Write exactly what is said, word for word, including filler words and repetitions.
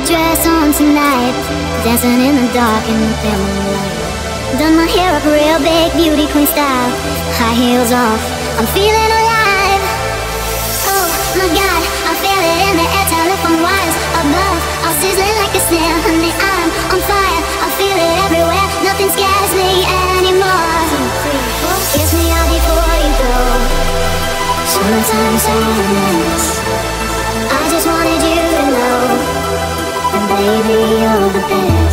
dress on tonight, dancing in the dark in the pale moonlight. Done my hair up real big, beauty queen style, high heels off, I'm feeling alive. Oh my God, I feel it in the air, telephone wires above, all sizzling like a snare. Honey, I'm on fire, I feel it everywhere, nothing scares me anymore. Kiss me out before you go, summertime sadness. I just wanted you to know, and baby, you're the best.